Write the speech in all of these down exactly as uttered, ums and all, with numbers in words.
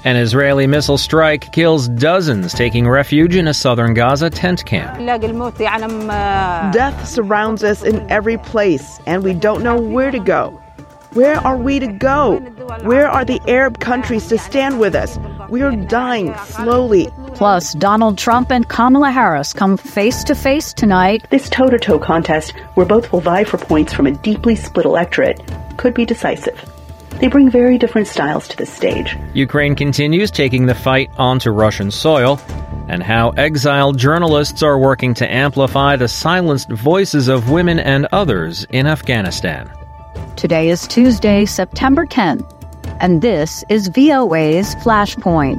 An Israeli missile strike kills dozens taking refuge in a southern Gaza tent camp. Death surrounds us in every place, and we don't know where to go. Where are we to go? Where are the Arab countries to stand with us? We are dying slowly. Plus, Donald Trump and Kamala Harris come face-to-face tonight. This toe-to-toe contest, where both will vie for points from a deeply split electorate, could be decisive. They bring very different styles to this stage. Ukraine continues taking the fight onto Russian soil, and how exiled journalists are working to amplify the silenced voices of women and others in Afghanistan. Today is Tuesday, September tenth, and this is V O A's Flashpoint.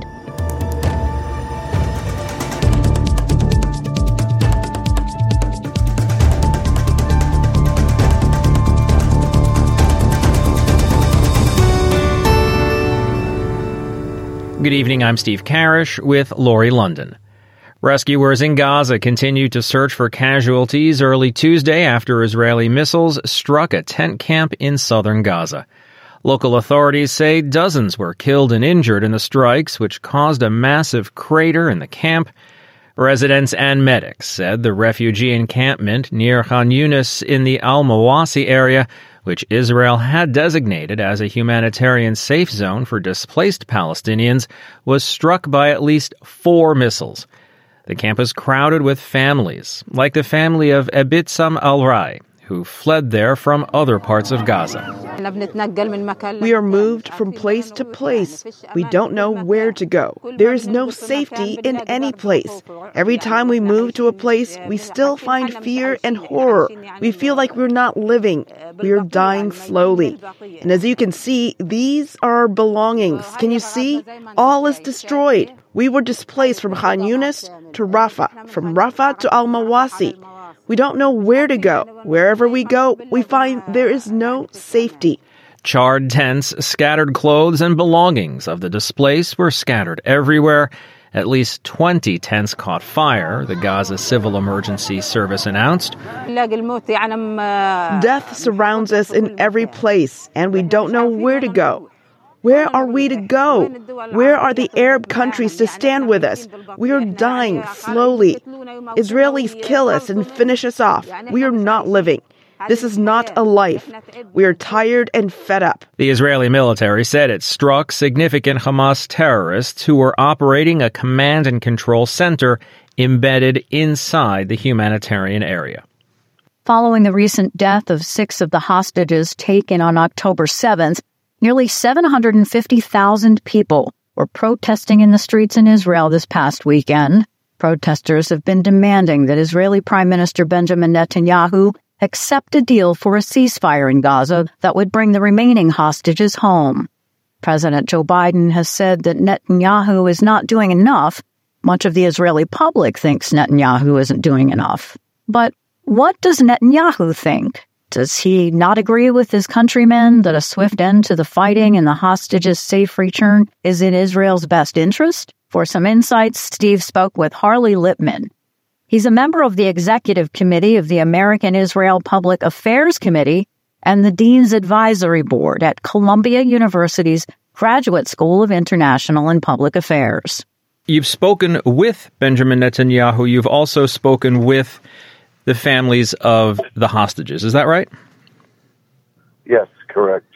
Good evening, I'm Steve Karish with Lori London. Rescuers in Gaza continue to search for casualties early Tuesday after Israeli missiles struck a tent camp in southern Gaza. Local authorities say dozens were killed and injured in the strikes, which caused a massive crater in the camp. Residents and medics said the refugee encampment near Khan Yunis in the Al-Mawasi area, which Israel had designated as a humanitarian safe zone for displaced Palestinians, was struck by at least four missiles. The camp is crowded with families, like the family of Ebitsam al-Rai, who fled there from other parts of Gaza. We are moved from place to place. We don't know where to go. There is no safety in any place. Every time we move to a place, we still find fear and horror. We feel like we're not living. We are dying slowly. And as you can see, these are our belongings. Can you see? All is destroyed. We were displaced from Khan Yunis to Rafah, from Rafah to Al-Mawasi. We don't know where to go. Wherever we go, we find there is no safety. Charred tents, scattered clothes, and belongings of the displaced were scattered everywhere. At least twenty tents caught fire, the Gaza Civil Emergency Service announced. Death surrounds us in every place, and we don't know where to go. Where are we to go? Where are the Arab countries to stand with us? We are dying slowly. Israelis kill us and finish us off. We are not living. This is not a life. We are tired and fed up. The Israeli military said it struck significant Hamas terrorists who were operating a command and control center embedded inside the humanitarian area. Following the recent death of six of the hostages taken on October seventh, nearly seven hundred fifty thousand people were protesting in the streets in Israel this past weekend. Protesters have been demanding that Israeli Prime Minister Benjamin Netanyahu accept a deal for a ceasefire in Gaza that would bring the remaining hostages home. President Joe Biden has said that Netanyahu is not doing enough. Much of the Israeli public thinks Netanyahu isn't doing enough. But what does Netanyahu think? Does he not agree with his countrymen that a swift end to the fighting and the hostages' safe return is in Israel's best interest? For some insights, Steve spoke with Harley Lipman. He's a member of the executive committee of the American Israel Public Affairs Committee and the Dean's Advisory Board at Columbia University's Graduate School of International and Public Affairs. You've spoken with Benjamin Netanyahu. You've also spoken with the families of the hostages. Is that right? Yes, correct.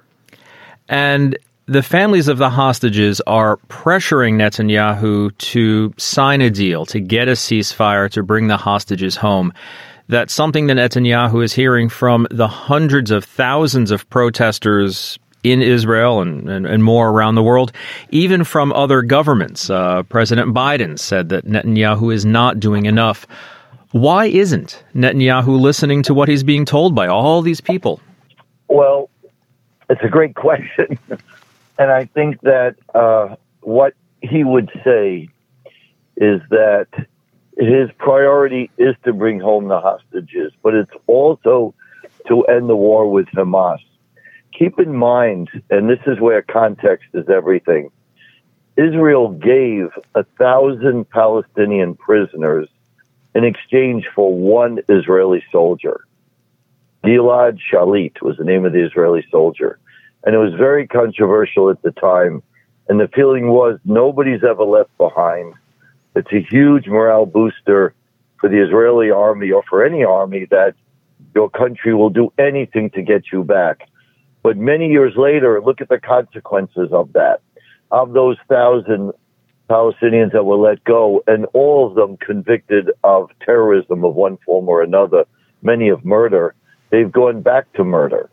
And the families of the hostages are pressuring Netanyahu to sign a deal, to get a ceasefire, to bring the hostages home. That's something that Netanyahu is hearing from the hundreds of thousands of protesters in Israel and, and, and more around the world, even from other governments. Uh, President Biden said that Netanyahu is not doing enough. Why isn't Netanyahu listening to what he's being told by all these people? Well, it's a great question. And I think that uh, what he would say is that his priority is to bring home the hostages, but it's also to end the war with Hamas. Keep in mind, and this is where context is everything, Israel gave a thousand Palestinian prisoners in exchange for one Israeli soldier. Gilad Shalit was the name of the Israeli soldier. And it was very controversial at the time And the feeling was nobody's ever left behind. It's a huge morale booster for the Israeli army or for any army that your country will do anything to get you back. But many years later, look at the consequences of that. Of those thousand Palestinians that were let go, and all of them convicted of terrorism of one form or another, many of murder, they've gone back to murder.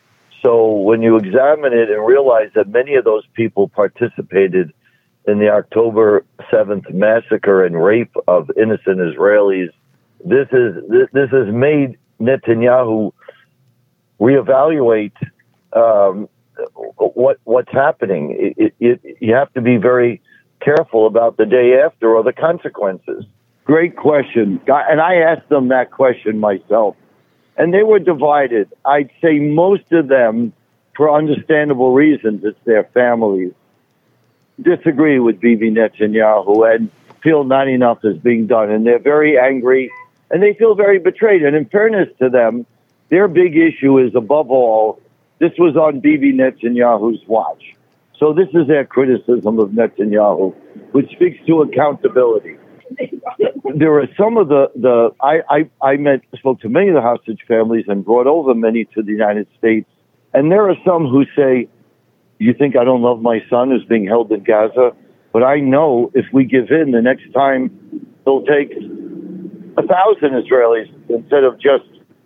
So when you examine it and realize that many of those people participated in the October seventh massacre and rape of innocent Israelis, this is this, this has made Netanyahu reevaluate um, what what's happening. It, it, it, you have to be very careful about the day after or the consequences. Great question. And I asked them that question myself. And they were divided. I'd say most of them, for understandable reasons, it's their families, disagree with Bibi Netanyahu and feel not enough is being done. And they're very angry and they feel very betrayed. And in fairness to them, their big issue is, above all, this was on Bibi Netanyahu's watch. So this is their criticism of Netanyahu, which speaks to accountability. There are some of the, the I, I, I met, spoke to many of the hostage families and brought over many to the United States. And there are some who say, you think I don't love my son who's being held in Gaza? But I know if we give in, the next time they'll take a thousand Israelis instead of just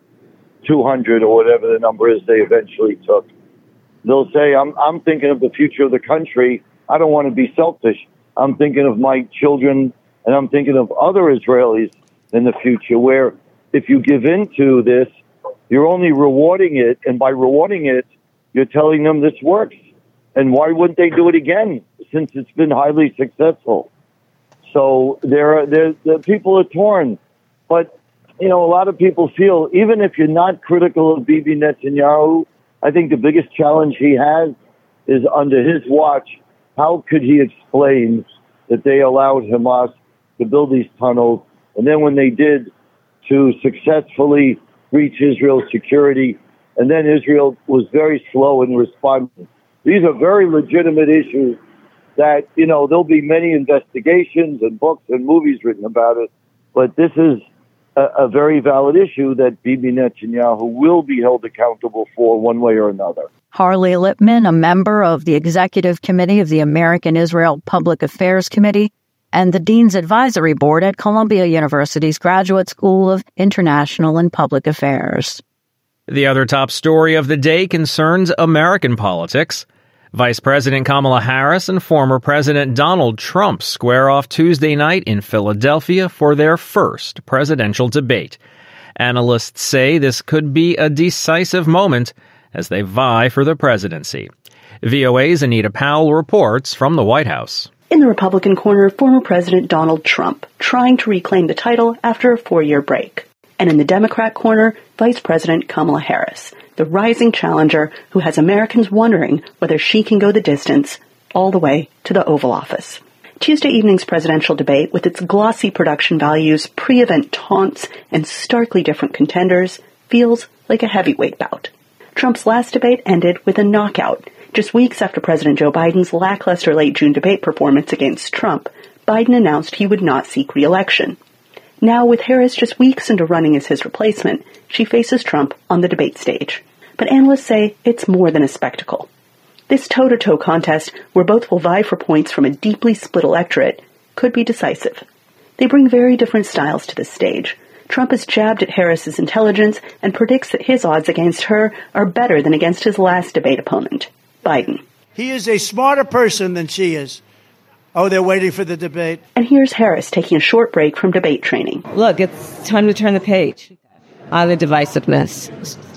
two hundred or whatever the number is they eventually took. They'll say, I'm, I'm thinking of the future of the country. I don't want to be selfish. I'm thinking of my children, and I'm thinking of other Israelis in the future, where if you give in to this, you're only rewarding it. And by rewarding it, you're telling them this works. And why wouldn't they do it again, since it's been highly successful? So there, there, the people are torn. But, you know, a lot of people feel, even if you're not critical of Bibi Netanyahu, I think the biggest challenge he has is, under his watch, how could he explain that they allowed Hamas to build these tunnels, and then when they did, to successfully breach Israel's security, and then Israel was very slow in responding. These are very legitimate issues that, you know, there'll be many investigations and books and movies written about it, but this is a, a very valid issue that Bibi Netanyahu will be held accountable for one way or another. Harley Lipman, a member of the Executive Committee of the American Israel Public Affairs Committee and the Dean's Advisory Board at Columbia University's Graduate School of International and Public Affairs. The other top story of the day concerns American politics. Vice President Kamala Harris and former President Donald Trump square off Tuesday night in Philadelphia for their first presidential debate. Analysts say this could be a decisive moment as they vie for the presidency. V O A's Anita Powell reports from the White House. In the Republican corner, former President Donald Trump, trying to reclaim the title after a four-year break. And in the Democrat corner, Vice President Kamala Harris, the rising challenger who has Americans wondering whether she can go the distance all the way to the Oval Office. Tuesday evening's presidential debate, with its glossy production values, pre-event taunts, and starkly different contenders, feels like a heavyweight bout. Trump's last debate ended with a knockout. Just weeks after President Joe Biden's lackluster late June debate performance against Trump, Biden announced he would not seek re-election. Now, with Harris just weeks into running as his replacement, she faces Trump on the debate stage. But analysts say it's more than a spectacle. This toe-to-toe contest, where both will vie for points from a deeply split electorate, could be decisive. They bring very different styles to this stage. Trump has jabbed at Harris's intelligence and predicts that his odds against her are better than against his last debate opponent, Biden. He is a smarter person than she is. Oh, they're waiting for the debate. And here's Harris taking a short break from debate training. Look, it's time to turn the page on the divisiveness.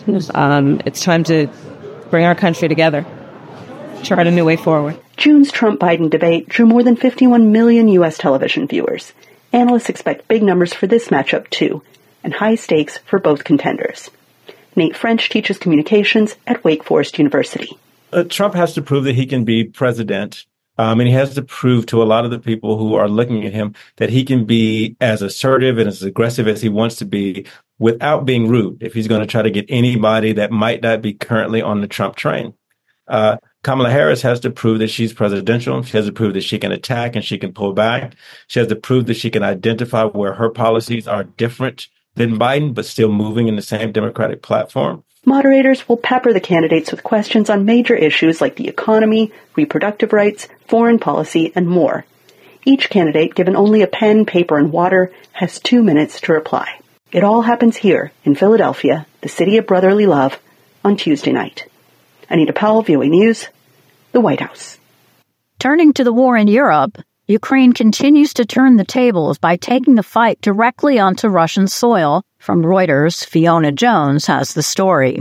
Um, it's time to bring our country together, chart a new way forward. June's Trump-Biden debate drew more than fifty-one million U S television viewers. Analysts expect big numbers for this matchup, too, and high stakes for both contenders. Nate French teaches communications at Wake Forest University. Uh, Trump has to prove that he can be president. Um, and he has to prove to a lot of the people who are looking at him that he can be as assertive and as aggressive as he wants to be without being rude, if he's going to try to get anybody that might not be currently on the Trump train. Uh, Kamala Harris has to prove that she's presidential. She has to prove that she can attack and she can pull back. She has to prove that she can identify where her policies are different than Biden, but still moving in the same Democratic platform. Moderators will pepper the candidates with questions on major issues like the economy, reproductive rights, foreign policy, and more. Each candidate, given only a pen, paper, and water, has two minutes to reply. It all happens here in Philadelphia, the city of brotherly love, on Tuesday night. Anita Powell, V O A News, the White House. Turning to the war in Europe, Ukraine continues to turn the tables by taking the fight directly onto Russian soil. From Reuters, Fiona Jones has the story.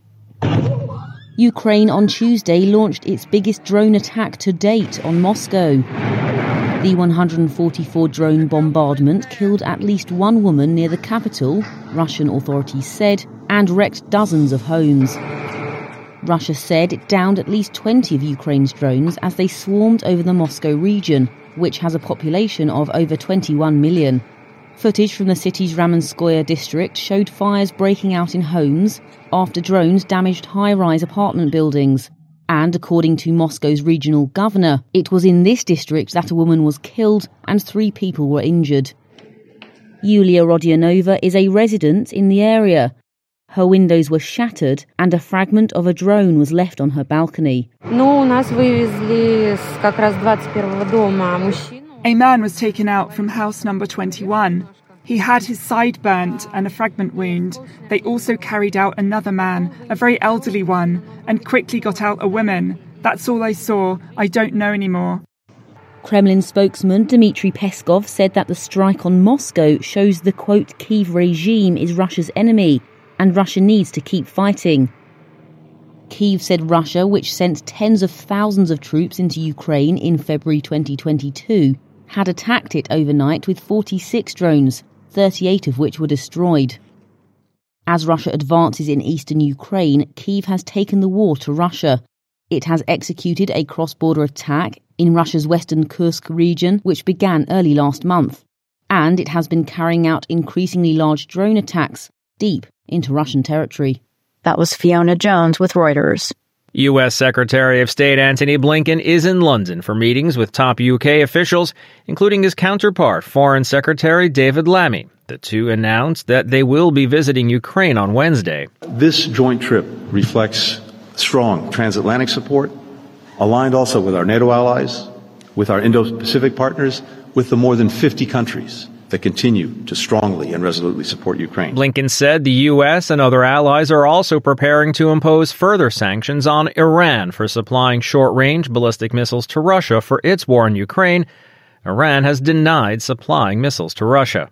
Ukraine on Tuesday launched its biggest drone attack to date on Moscow. The one hundred forty-four drone bombardment killed at least one woman near the capital, Russian authorities said, and wrecked dozens of homes. Russia said it downed at least twenty of Ukraine's drones as they swarmed over the Moscow region, which has a population of over twenty-one million. Footage from the city's Ramenskoye district showed fires breaking out in homes after drones damaged high-rise apartment buildings. And according to Moscow's regional governor, it was in this district that a woman was killed and three people were injured. Yulia Rodionova is a resident in the area. Her windows were shattered and a fragment of a drone was left on her balcony. A man was taken out from house number twenty-one. He had his side burnt and a fragment wound. They also carried out another man, a very elderly one, and quickly got out a woman. That's all I saw. I don't know anymore. Kremlin spokesman Dmitry Peskov said that the strike on Moscow shows the, quote, Kyiv regime is Russia's enemy, and Russia needs to keep fighting. Kyiv said Russia, which sent tens of thousands of troops into Ukraine in February twenty twenty-two, had attacked it overnight with forty-six drones, thirty-eight of which were destroyed. As Russia advances in eastern Ukraine, Kyiv has taken the war to Russia. It has executed a cross-border attack in Russia's western Kursk region, which began early last month. And it has been carrying out increasingly large drone attacks deep into Russian territory. That was Fiona Jones with Reuters. U S. Secretary of State Antony Blinken is in London for meetings with top U K officials, including his counterpart, Foreign Secretary David Lammy. The two announced that they will be visiting Ukraine on Wednesday. This joint trip reflects strong transatlantic support, aligned also with our NATO allies, with our Indo-Pacific partners, with the more than fifty countries that continue to strongly and resolutely support Ukraine. Blinken said the U S and other allies are also preparing to impose further sanctions on Iran for supplying short-range ballistic missiles to Russia for its war in Ukraine. Iran has denied supplying missiles to Russia.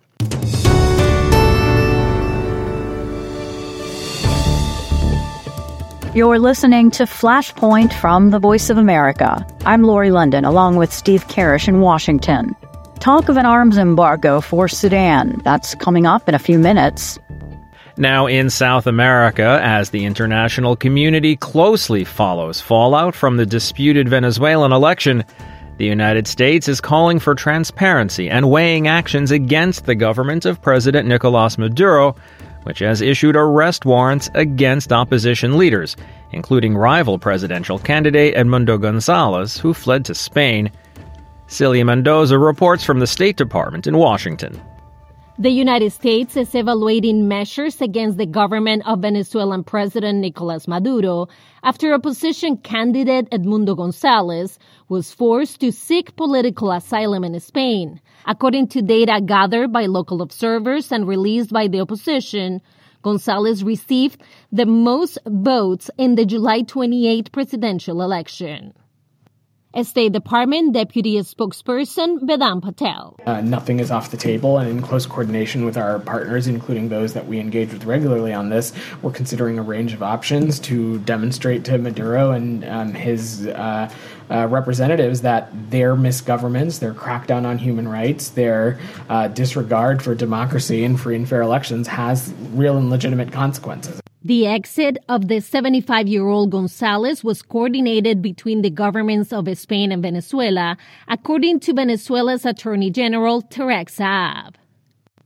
You're listening to Flashpoint from the Voice of America. I'm Lori London, along with Steve Karish in Washington. Talk of an arms embargo for Sudan. That's coming up in a few minutes. Now in South America, as the international community closely follows fallout from the disputed Venezuelan election, the United States is calling for transparency and weighing actions against the government of President Nicolas Maduro, which has issued arrest warrants against opposition leaders, including rival presidential candidate Edmundo Gonzalez, who fled to Spain. Celia Mendoza reports from the State Department in Washington. The United States is evaluating measures against the government of Venezuelan President Nicolas Maduro after opposition candidate Edmundo Gonzalez was forced to seek political asylum in Spain. According to data gathered by local observers and released by the opposition, Gonzalez received the most votes in the July twenty-eighth presidential election. A State Department Deputy Spokesperson Vedant Patel. Uh, nothing is off the table, and in close coordination with our partners, including those that we engage with regularly on this, we're considering a range of options to demonstrate to Maduro and um, his uh, uh, representatives that their misgovernments, their crackdown on human rights, their uh, disregard for democracy and free and fair elections has real and legitimate consequences. The exit of the seventy-five-year-old Gonzalez was coordinated between the governments of Spain and Venezuela, according to Venezuela's Attorney General Tarek Saab.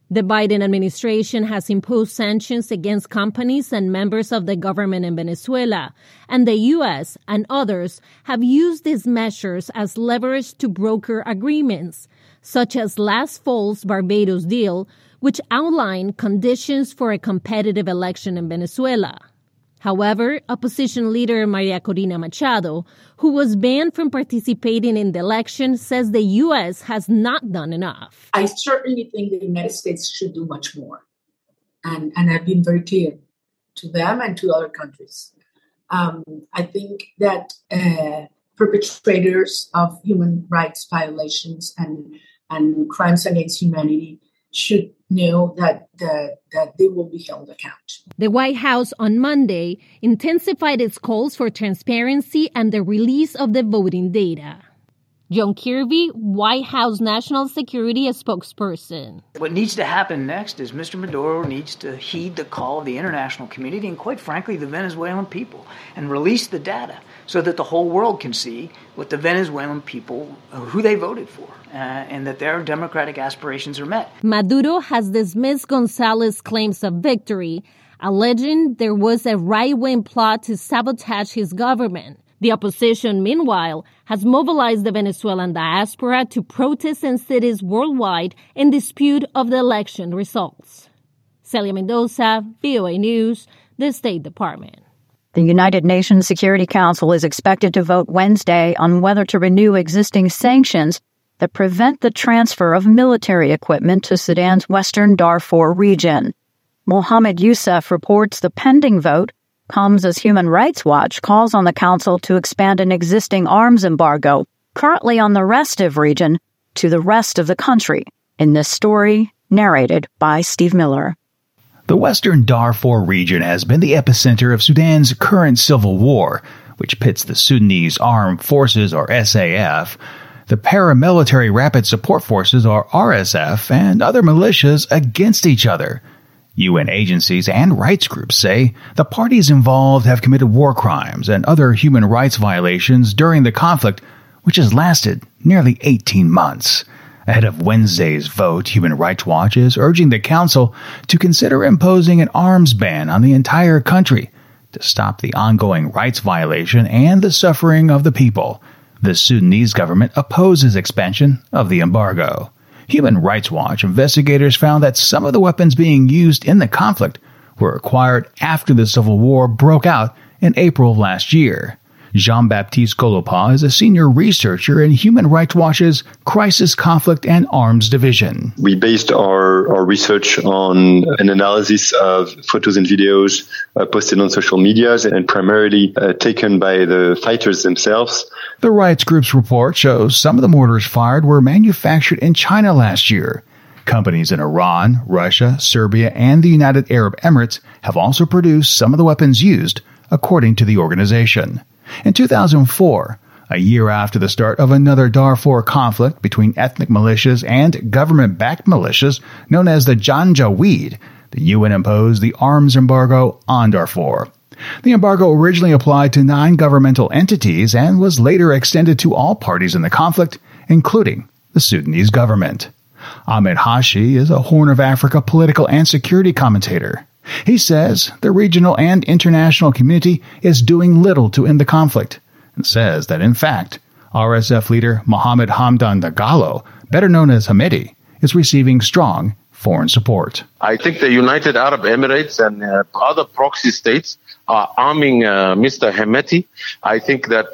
The Biden administration has imposed sanctions against companies and members of the government in Venezuela, and the U S and others have used these measures as leverage to broker agreements, such as last fall's Barbados deal, which outlined conditions for a competitive election in Venezuela. However, opposition leader Maria Corina Machado, who was banned from participating in the election, says the U S has not done enough. I certainly think the United States should do much more. And, and I've been very clear to them and to other countries. Um, I think that uh, perpetrators of human rights violations and, and crimes against humanity should know that the, that they will be held account. The White House on Monday intensified its calls for transparency and the release of the voting data. John Kirby, White House National Security spokesperson. What needs to happen next is Mister Maduro needs to heed the call of the international community and, quite frankly, the Venezuelan people and release the data so that the whole world can see what the Venezuelan people, who they voted for, uh, and that their democratic aspirations are met. Maduro has dismissed Gonzalez's claims of victory, alleging there was a right-wing plot to sabotage his government. The opposition, meanwhile, has mobilized the Venezuelan diaspora to protest in cities worldwide in dispute of the election results. Celia Mendoza, V O A News, the State Department. The United Nations Security Council is expected to vote Wednesday on whether to renew existing sanctions that prevent the transfer of military equipment to Sudan's western Darfur region. Mohammed Youssef reports the pending vote comes as Human Rights Watch calls on the Council to expand an existing arms embargo currently on the restive region to the rest of the country. In this story, narrated by Steve Miller. The Western Darfur region has been the epicenter of Sudan's current civil war, which pits the Sudanese Armed Forces, or S A F, the Paramilitary Rapid Support Forces, or R S F, and other militias against each other. U N agencies and rights groups say the parties involved have committed war crimes and other human rights violations during the conflict, which has lasted nearly eighteen months. Ahead of Wednesday's vote, Human Rights Watch is urging the Council to consider imposing an arms ban on the entire country to stop the ongoing rights violation and the suffering of the people. The Sudanese government opposes expansion of the embargo. Human Rights Watch investigators found that some of the weapons being used in the conflict were acquired after the civil war broke out in April of last year. Jean-Baptiste Golopa is a senior researcher in Human Rights Watch's Crisis, Conflict, and Arms Division. We based our, our research on an analysis of photos and videos uh, posted on social media and primarily uh, taken by the fighters themselves. The rights group's report shows some of the mortars fired were manufactured in China last year. Companies in Iran, Russia, Serbia, and the United Arab Emirates have also produced some of the weapons used, according to the organization. In two thousand four, a year after the start of another Darfur conflict between ethnic militias and government-backed militias known as the Janjaweed, the U N imposed the arms embargo on Darfur. The embargo originally applied to non-governmental entities and was later extended to all parties in the conflict, including the Sudanese government. Ahmed Hashi is a Horn of Africa political and security commentator. He says the regional and international community is doing little to end the conflict, and says that, in fact, R S F leader Mohammed Hamdan Dagalo, better known as Hamidi, is receiving strong foreign support. I think the United Arab Emirates and uh, other proxy states are arming uh, Mister Hemeti. I think that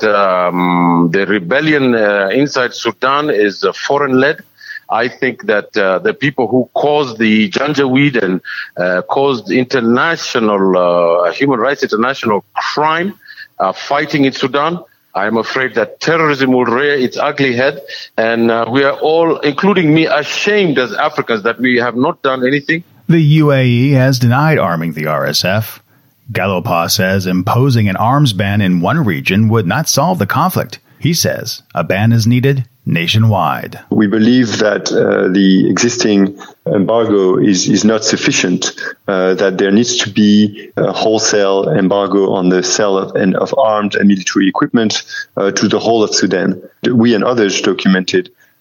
um, the rebellion uh, inside Sudan is uh, foreign-led. I think that uh, the people who caused the Janjaweed and uh, caused international, uh, human rights international crime are fighting in Sudan. I am afraid that terrorism will rear its ugly head, and uh, we are all, including me, ashamed as Africans that we have not done anything. The U A E has denied arming the R S F. Galopa says imposing an arms ban in one region would not solve the conflict. He says a ban is needed nationwide. We believe that uh, the existing embargo is, is not sufficient, uh, that there needs to be a wholesale embargo on the sale of, and of armed and military equipment uh, to the whole of Sudan. We and others documented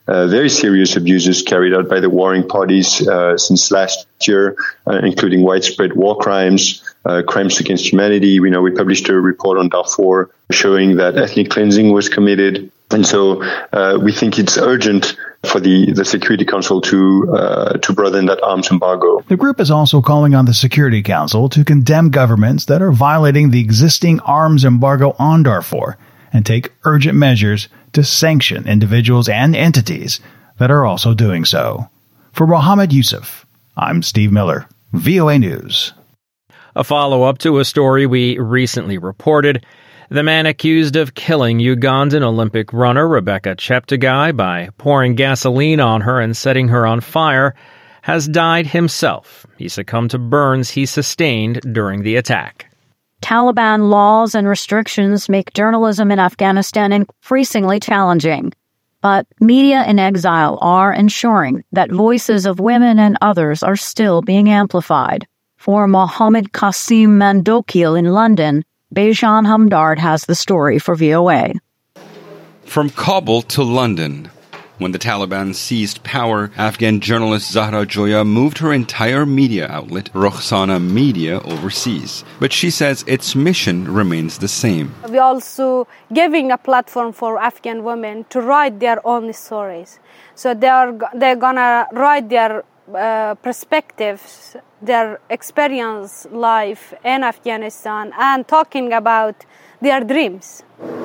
uh, very serious abuses carried out by the warring parties uh, since last year, uh, including widespread war crimes, uh, crimes against humanity. We know we published a report on Darfur showing that ethnic cleansing was committed. And so uh, we think it's urgent for the, the Security Council to uh, to broaden that arms embargo. The group is also calling on the Security Council to condemn governments that are violating the existing arms embargo on Darfur and take urgent measures to sanction individuals and entities that are also doing so. For Mohammed Yusuf, I'm Steve Miller, V O A News. A follow-up to a story we recently reported. The man accused of killing Ugandan Olympic runner Rebecca Cheptegei by pouring gasoline on her and setting her on fire has died himself. He succumbed to burns he sustained during the attack. Taliban laws and restrictions make journalism in Afghanistan increasingly challenging. But media in exile are ensuring that voices of women and others are still being amplified. For Mohammed Qasim Mandokil in London, Bejan Hamdard has the story for V O A. From Kabul to London. When the Taliban seized power, Afghan journalist Zahra Joya moved her entire media outlet, Rokhsana Media, overseas. But she says its mission remains the same. We're also giving a platform for Afghan women to write their own stories. So they are, they're going to write their uh, perspectives, their experience life in Afghanistan, and talking about their dreams.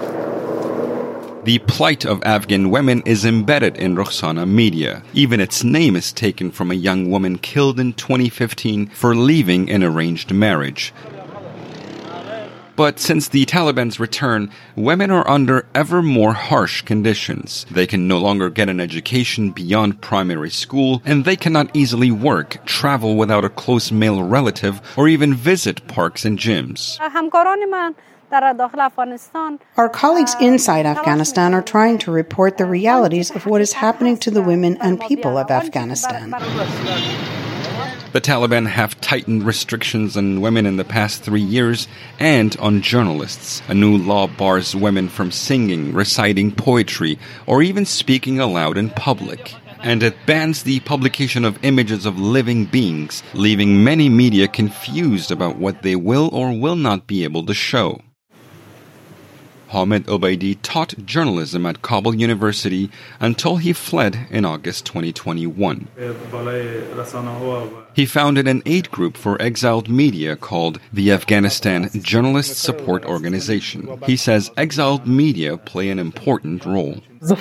The plight of Afghan women is embedded in Rokhsana Media. Even its name is taken from a young woman killed in twenty fifteen for leaving an arranged marriage. But since the Taliban's return, women are under ever more harsh conditions. They can no longer get an education beyond primary school, and they cannot easily work, travel without a close male relative, or even visit parks and gyms. Our colleagues inside Afghanistan are trying to report the realities of what is happening to the women and people of Afghanistan. The Taliban have tightened restrictions on women in the past three years and on journalists. A new law bars women from singing, reciting poetry, or even speaking aloud in public. And it bans the publication of images of living beings, leaving many media confused about what they will or will not be able to show. Hamed Obaidi taught journalism at Kabul University until he fled in August twenty twenty-one. He founded an aid group for exiled media called the Afghanistan Journalist Support Organization. He says exiled media play an important role. I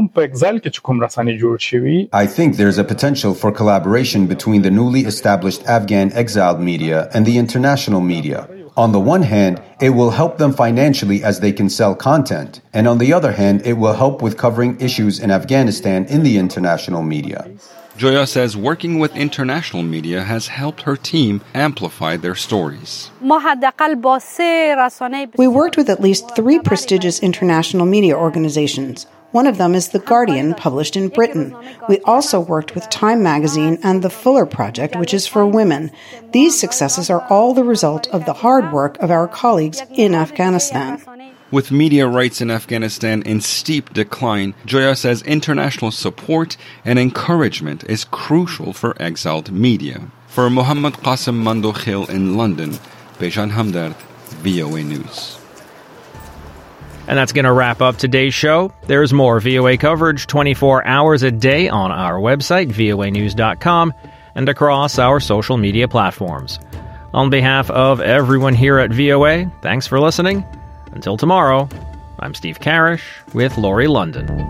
think there's a potential for collaboration between the newly established Afghan exiled media and the international media. On the one hand, it will help them financially as they can sell content, and on the other hand, it will help with covering issues in Afghanistan in the international media. Joya says working with international media has helped her team amplify their stories. We worked with at least three prestigious international media organizations. One of them is The Guardian, published in Britain. We also worked with Time magazine and the Fuller Project, which is for women. These successes are all the result of the hard work of our colleagues in Afghanistan. With media rights in Afghanistan in steep decline, Joya says international support and encouragement is crucial for exiled media. For Mohammed Qasim Mandokil in London, Bejan Hamdard, V O A News. And that's going to wrap up today's show. There's more V O A coverage twenty-four hours a day on our website, V O A news dot com, and across our social media platforms. On behalf of everyone here at V O A, thanks for listening. Until tomorrow, I'm Steve Karish with Laurie London.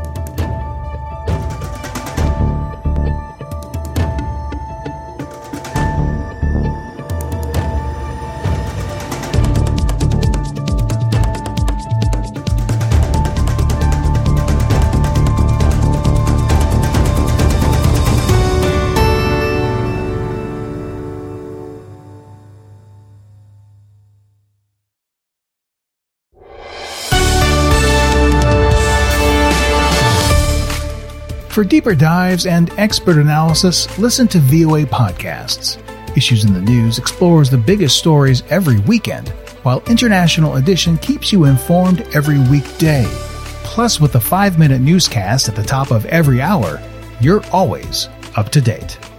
For deeper dives and expert analysis, listen to V O A Podcasts. Issues in the News explores the biggest stories every weekend, while International Edition keeps you informed every weekday. Plus, with the five-minute newscast at the top of every hour, you're always up to date.